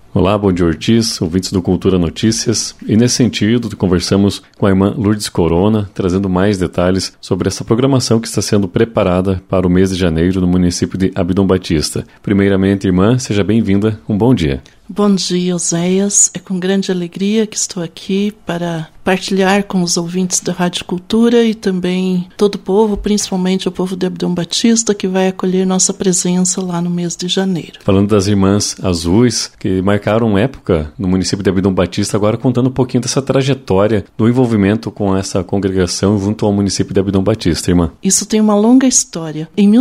Olá, bom dia Ortiz, ouvintes do Cultura Notícias. E nesse sentido, conversamos com a irmã Lourdes Corona, trazendo mais detalhes sobre essa programação que está sendo preparada para o mês de janeiro no município de Abdon Batista. Primeiramente, irmã, seja bem-vinda, um bom dia. Bom dia, Oséias. É com grande alegria que estou aqui para partilhar com os ouvintes da Rádio Cultura e também todo o povo, principalmente o povo de Abdon Batista, que vai acolher nossa presença lá no mês de janeiro. Falando das Irmãs Azuis, que marcaram época no município de Abdon Batista, agora contando um pouquinho dessa trajetória do envolvimento com essa congregação junto ao município de Abdon Batista, irmã. Isso tem uma longa história. Em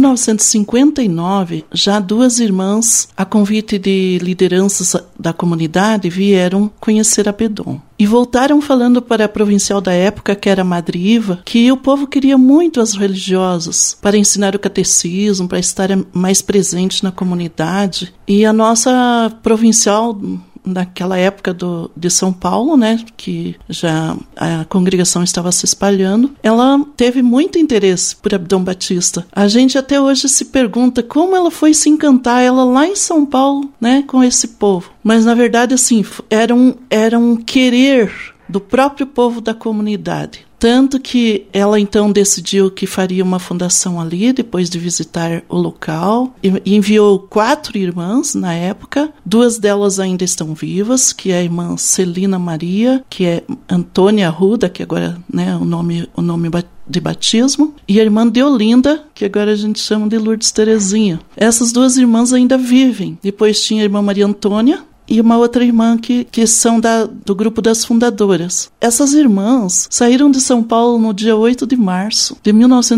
1959, já duas irmãs, a convite de lideranças da comunidade, vieram conhecer Abdon. E voltaram falando para a provincial da época, que era Madre Iva, que o povo queria muito as religiosas para ensinar o catecismo, para estar mais presente na comunidade. E a nossa provincial, naquela época de São Paulo, né, que já a congregação estava se espalhando, ela teve muito interesse por Abdon Batista. A gente até hoje se pergunta como ela foi se encantar, ela lá em São Paulo, né, com esse povo. Mas, na verdade, assim, era um querer do próprio povo da comunidade. Tanto que ela então decidiu que faria uma fundação ali, depois de visitar o local, e enviou 4 irmãs na época. 2 delas ainda estão vivas, que é a irmã Celina Maria, que é Antônia Arruda, que agora, né, o nome de batismo, e a irmã Deolinda, que agora a gente chama de Lourdes Terezinha. Essas 2 irmãs ainda vivem. Depois tinha a irmã Maria Antônia, e uma outra irmã que são do grupo das fundadoras. Essas irmãs saíram de São Paulo no dia 8 de março de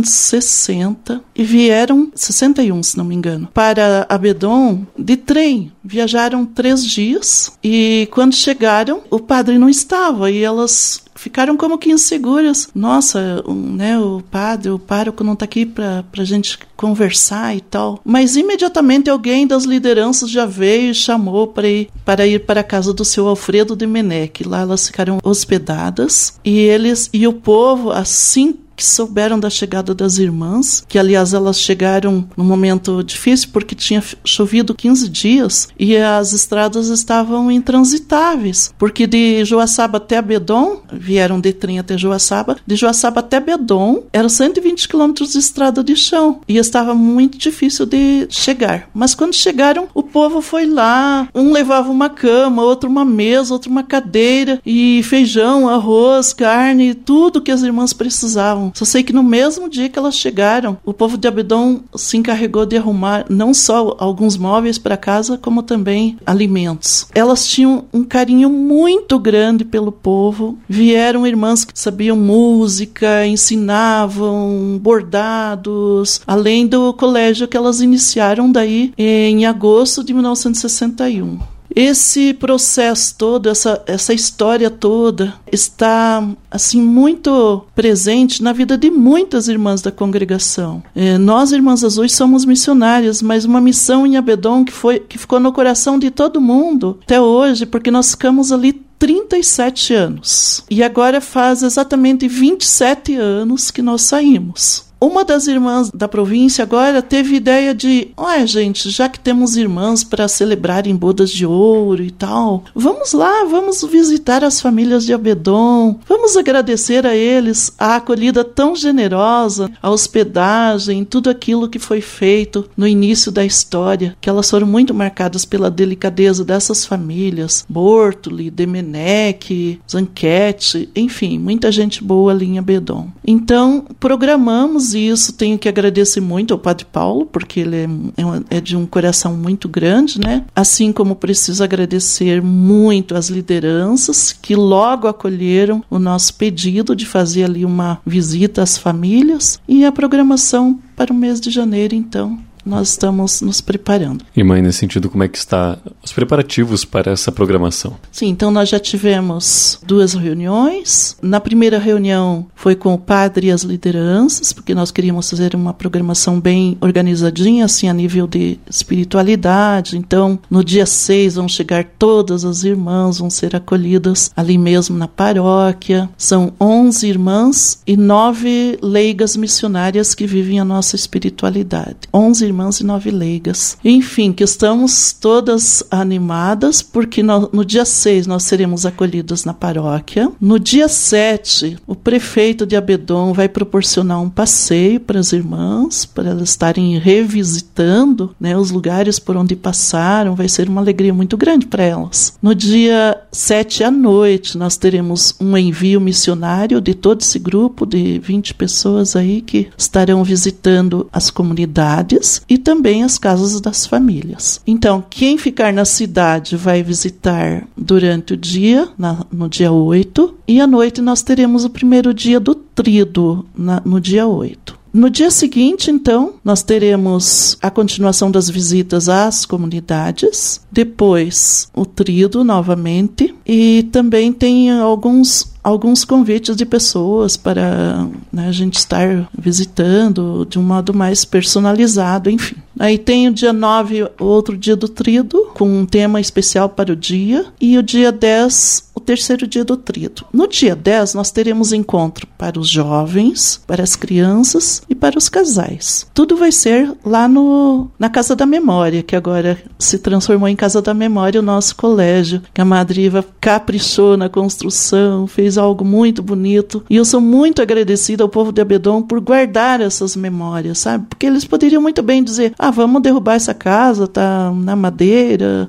1960 e vieram, 61 se não me engano, para Abdon de trem. Viajaram 3 dias e quando chegaram, o padre não estava e elas ficaram como que inseguras. Nossa, né, o pároco não está aqui para a gente conversar e tal. Mas imediatamente alguém das lideranças já veio e chamou para ir para a casa do seu Alfredo de Menech. Lá elas ficaram hospedadas e o povo, assim que souberam da chegada das irmãs, que aliás elas chegaram num momento difícil porque tinha chovido 15 dias e as estradas estavam intransitáveis, porque de Joaçaba até Abdon, vieram de trem até Joaçaba, de Joaçaba até Abdon eram 120 quilômetros de estrada de chão e estava muito difícil de chegar. Mas quando chegaram, o povo foi lá, um levava uma cama, outro uma mesa, outro uma cadeira e feijão, arroz, carne, tudo que as irmãs precisavam. Só sei que no mesmo dia que elas chegaram, o povo de Abdon se encarregou de arrumar não só alguns móveis para casa, como também alimentos. Elas tinham um carinho muito grande pelo povo. Vieram irmãs que sabiam música, ensinavam bordados, além do colégio que elas iniciaram daí em agosto de 1961. Esse processo todo, essa história toda está assim muito presente na vida de muitas irmãs da congregação. Nós, Irmãs Azuis, somos missionárias, mas uma missão em Abdon que ficou no coração de todo mundo até hoje, porque nós ficamos ali 37 anos. E agora faz exatamente 27 anos que nós saímos. Uma das irmãs da província agora teve ideia de, gente, já que temos irmãs para celebrarem bodas de ouro e tal, vamos lá, vamos visitar as famílias de Abdon, vamos agradecer a eles a acolhida tão generosa, a hospedagem, tudo aquilo que foi feito no início da história, que elas foram muito marcadas pela delicadeza dessas famílias, Bortoli, Demenech, Zanquete, enfim, muita gente boa ali em Abdon. Então, programamos isso, tenho que agradecer muito ao Padre Paulo, porque ele é de um coração muito grande, né? Assim como preciso agradecer muito às lideranças que logo acolheram o nosso pedido de fazer ali uma visita às famílias e a programação para o mês de janeiro, então. Nós estamos nos preparando. Irmã, nesse sentido, como é que está os preparativos para essa programação? Sim, então nós já tivemos 2 reuniões. Na primeira reunião foi com o padre e as lideranças, porque nós queríamos fazer uma programação bem organizadinha, assim, a nível de espiritualidade. Então, no dia 6 vão chegar todas as irmãs, vão ser acolhidas ali mesmo na paróquia. São 11 irmãs e 9 leigas missionárias que vivem a nossa espiritualidade. 11 irmãs e 9 leigas. Enfim, que estamos todas animadas, porque no dia 6 nós seremos acolhidas na paróquia. No dia 7, o prefeito de Abedon vai proporcionar um passeio para as irmãs, para elas estarem revisitando, né, os lugares por onde passaram. Vai ser uma alegria muito grande para elas. No dia 7 à noite, nós teremos um envio missionário de todo esse grupo de 20 pessoas aí que estarão visitando as comunidades e também as casas das famílias. Então, quem ficar na cidade vai visitar durante o dia, no dia 8, e à noite nós teremos o primeiro dia do tríduo, no dia 8. No dia seguinte, então, nós teremos a continuação das visitas às comunidades, depois o tríduo novamente, e também tem alguns convites de pessoas para, né, a gente estar visitando de um modo mais personalizado, enfim. Aí tem o dia 9, outro dia do tríduo, com um tema especial para o dia, e o dia 10, o terceiro dia do tríduo. No dia 10, nós teremos encontro para os jovens, para as crianças e para os casais. Tudo vai ser lá na Casa da Memória, que agora se transformou em Casa da Memória, o nosso colégio, que a Madre Iva caprichou na construção, fez algo muito bonito, e eu sou muito agradecida ao povo de Abedon por guardar essas memórias, sabe? Porque eles poderiam muito bem dizer, vamos derrubar essa casa, tá na madeira,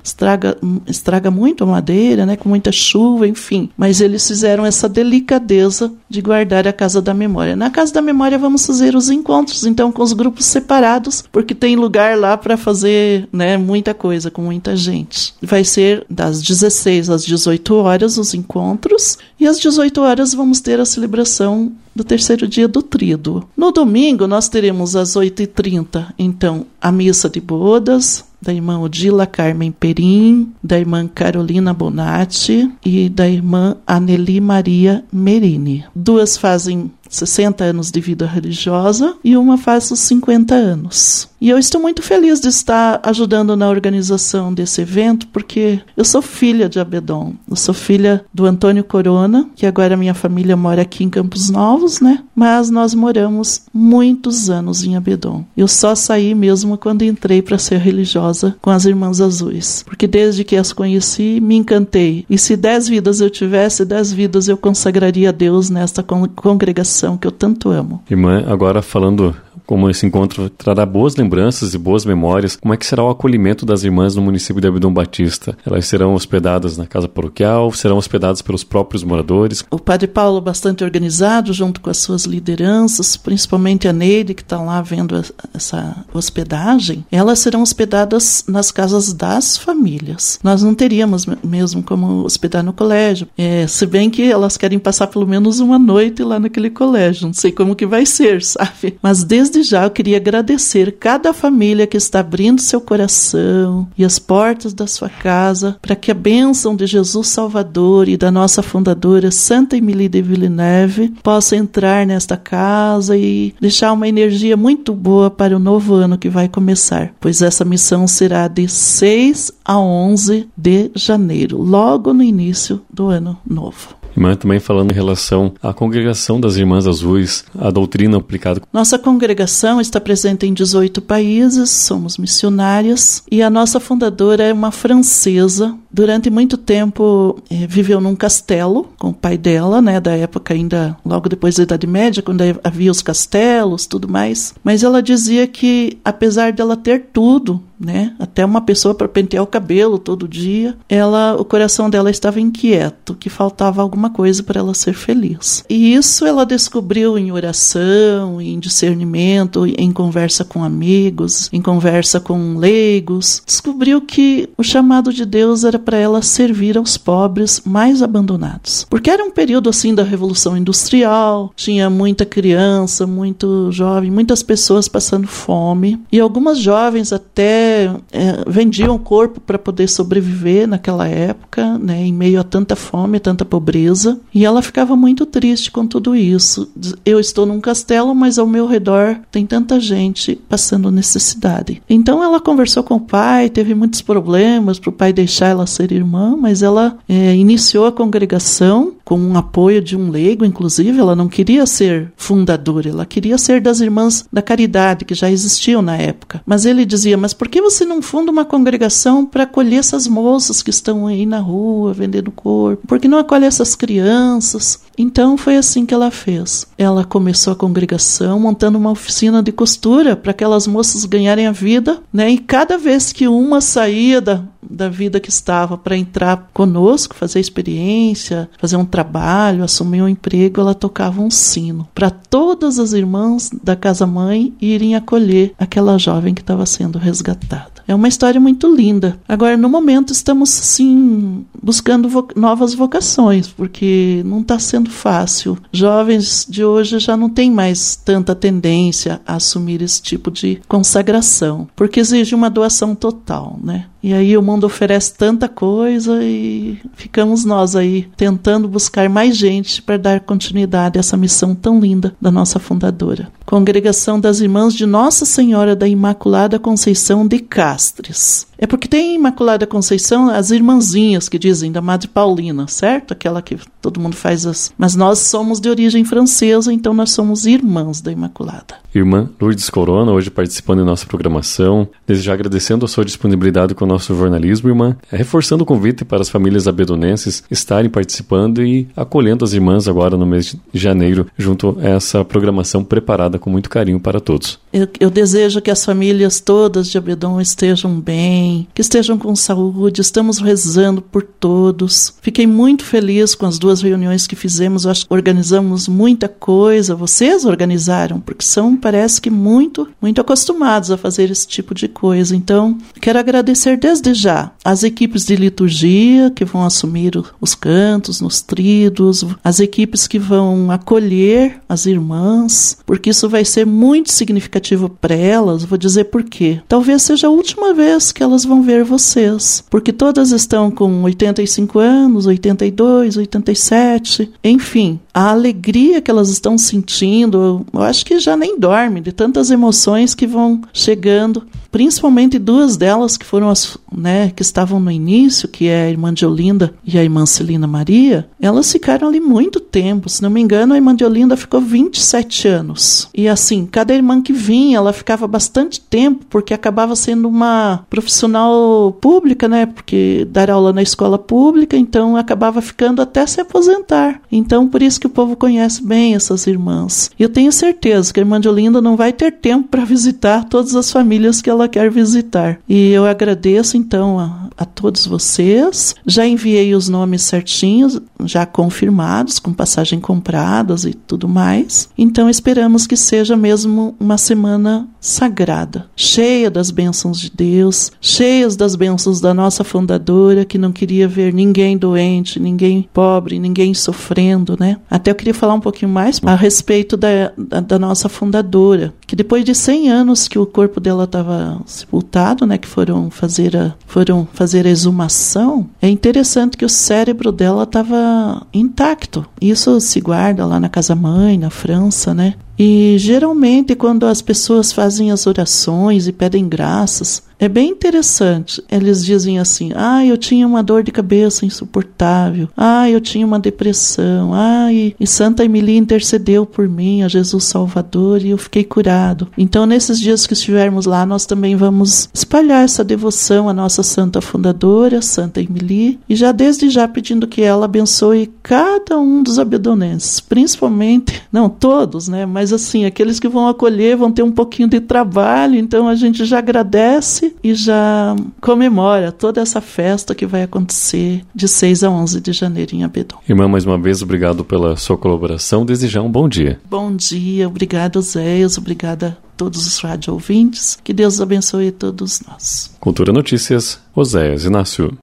estraga muito a madeira, né, com muita chuva, enfim. Mas eles fizeram essa delicadeza de guardar a Casa da Memória. Na Casa da Memória vamos fazer os encontros, então, com os grupos separados, porque tem lugar lá para fazer, né, muita coisa, com muita gente. Vai ser das 16 às 18 horas os encontros, e às 18 horas vamos ter a celebração do terceiro dia do tríduo. No domingo, nós teremos às 8h30, então, a missa de bodas da irmã Odila Carmen Perim, da irmã Carolina Bonatti e da irmã Aneli Maria Merini. 2 fazem 60 anos de vida religiosa e uma faz os 50 anos. E eu estou muito feliz de estar ajudando na organização desse evento, porque eu sou filha de Abedon. Eu sou filha do Antônio Corona, que agora minha família mora aqui em Campos Novos, né? Mas nós moramos muitos anos em Abedon. Eu só saí mesmo quando entrei para ser religiosa com as Irmãs Azuis, porque desde que as conheci, me encantei. E se 10 vidas eu tivesse, 10 vidas eu consagraria a Deus nesta congregação que eu tanto amo. Irmã, agora falando como esse encontro trará boas lembranças e boas memórias, como é que será o acolhimento das irmãs no município de Abedon Batista? Elas serão hospedadas na casa paroquial, serão hospedadas pelos próprios moradores? O Padre Paulo, bastante organizado, junto com as suas lideranças, principalmente a Neide, que está lá vendo essa hospedagem, elas serão hospedadas nas casas das famílias. Nós não teríamos mesmo como hospedar no colégio, se bem que elas querem passar pelo menos uma noite lá naquele colégio, não sei como que vai ser, sabe? Mas desde já eu queria agradecer cada família que está abrindo seu coração e as portas da sua casa para que a bênção de Jesus Salvador e da nossa fundadora Santa Emília de Villeneuve possa entrar nesta casa e deixar uma energia muito boa para o novo ano que vai começar, pois essa missão será de 6 a 11 de janeiro, logo no início do ano novo. Irmã, também falando em relação à congregação das Irmãs Azuis, a doutrina aplicada. Nossa congregação está presente em 18 países, somos missionárias, e a nossa fundadora é uma francesa. Durante muito tempo viveu num castelo com o pai dela, né, da época ainda, logo depois da Idade Média, quando havia os castelos, tudo mais. Mas ela dizia que, apesar dela ter tudo, né, até uma pessoa para pentear o cabelo todo dia, o coração dela estava inquieto, que faltava alguma coisa para ela ser feliz. E isso ela descobriu em oração, em discernimento, em conversa com amigos, em conversa com leigos. Descobriu que o chamado de Deus era para ela servir aos pobres mais abandonados. Porque era um período assim da Revolução Industrial, tinha muita criança, muito jovem, muitas pessoas passando fome, e algumas jovens até vendiam o corpo para poder sobreviver naquela época, né, em meio a tanta fome, tanta pobreza, e ela ficava muito triste com tudo isso. Eu estou num castelo, mas ao meu redor tem tanta gente passando necessidade. Então ela conversou com o pai, teve muitos problemas para o pai deixar ela ser irmã, mas ela iniciou a congregação com um apoio de um leigo, inclusive. Ela não queria ser fundadora, ela queria ser das Irmãs da Caridade, que já existiam na época. Mas ele dizia, mas por que você não funda uma congregação para acolher essas moças que estão aí na rua, vendendo corpo? Por que não acolhe essas crianças? Então foi assim que ela fez. Ela começou a congregação montando uma oficina de costura para aquelas moças ganharem a vida, né? E cada vez que uma saía da vida que estava para entrar conosco, fazer experiência, fazer um trabalho, assumir um emprego, ela tocava um sino para todas as irmãs da casa-mãe irem acolher aquela jovem que estava sendo resgatada. É uma história muito linda. Agora, no momento, estamos, sim, buscando novas vocações, porque não está sendo fácil. Jovens de hoje já não têm mais tanta tendência a assumir esse tipo de consagração, porque exige uma doação total, né? E aí o mundo oferece tanta coisa e ficamos nós aí tentando buscar mais gente para dar continuidade a essa missão tão linda da nossa fundadora. Congregação das Irmãs de Nossa Senhora da Imaculada Conceição de Castres. É porque tem Imaculada Conceição, as irmãzinhas que dizem da Madre Paulina, certo? Aquela que todo mundo faz as... Mas nós somos de origem francesa, então nós somos irmãs da Imaculada. Irmã Lourdes Corona, hoje participando da nossa programação, desde já agradecendo a sua disponibilidade com o nosso jornalismo, irmã, reforçando o convite para as famílias abedonenses estarem participando e acolhendo as irmãs agora no mês de janeiro, junto a essa programação preparada com muito carinho para todos. Eu desejo que as famílias todas de Abedon estejam bem, que estejam com saúde, estamos rezando por todos. Fiquei muito feliz com as 2 reuniões que fizemos, acho que organizamos muita coisa, vocês organizaram, porque são, parece que muito acostumados a fazer esse tipo de coisa. Então, quero agradecer desde já as equipes de liturgia que vão assumir os cantos nos tríduos, as equipes que vão acolher as irmãs, porque isso vai ser muito significativo para elas. Vou dizer por quê. Talvez seja a última vez que elas vão ver vocês, porque todas estão com 85 anos, 82, 87, enfim, a alegria que elas estão sentindo, eu acho que já nem dorme de tantas emoções que vão chegando, principalmente 2 delas que foram as, né, que estavam no início, que é a irmã de Olinda e a irmã Celina Maria. Elas ficaram ali muito tempo, se não me engano a irmã de Olinda ficou 27 anos, e assim, cada irmã que vinha, ela ficava bastante tempo, porque acabava sendo uma profissional pública, né, porque dar aula na escola pública, então acabava ficando até se aposentar. Então por isso que o povo conhece bem essas irmãs. E eu tenho certeza que a irmã de Olinda não vai ter tempo para visitar todas as famílias que ela quer visitar. E eu agradeço então a todos vocês. Já enviei os nomes certinhos, já confirmados, com passagem compradas e tudo mais. Então esperamos que seja mesmo uma semana sagrada, cheia das bênçãos de Deus, cheias das bênçãos da nossa fundadora, que não queria ver ninguém doente, ninguém pobre, ninguém sofrendo, né? Até eu queria falar um pouquinho mais a respeito da nossa fundadora, que depois de 100 anos que o corpo dela estava sepultado, né, que foram fazer a exumação, é interessante que o cérebro dela estava intacto. Isso se guarda lá na casa-mãe, na França, né? E geralmente quando as pessoas fazem as orações e pedem graças, é bem interessante. Eles dizem assim, eu tinha uma dor de cabeça insuportável, eu tinha uma depressão, e Santa Emília intercedeu por mim, a Jesus Salvador, e eu fiquei curado. Então nesses dias que estivermos lá, nós também vamos espalhar essa devoção à nossa Santa Fundadora, Santa Emília, e já desde já pedindo que ela abençoe cada um dos abedonenses, principalmente, não todos, né, mas assim, aqueles que vão acolher vão ter um pouquinho de trabalho, então a gente já agradece e já comemora toda essa festa que vai acontecer de 6 a 11 de janeiro em Abedon. Irmã, mais uma vez, obrigado pela sua colaboração. Desejar um bom dia. Bom dia, obrigado, Zéias, obrigada a todos os rádio ouvintes. Que Deus abençoe todos nós. Cultura Notícias, Oséias Inácio.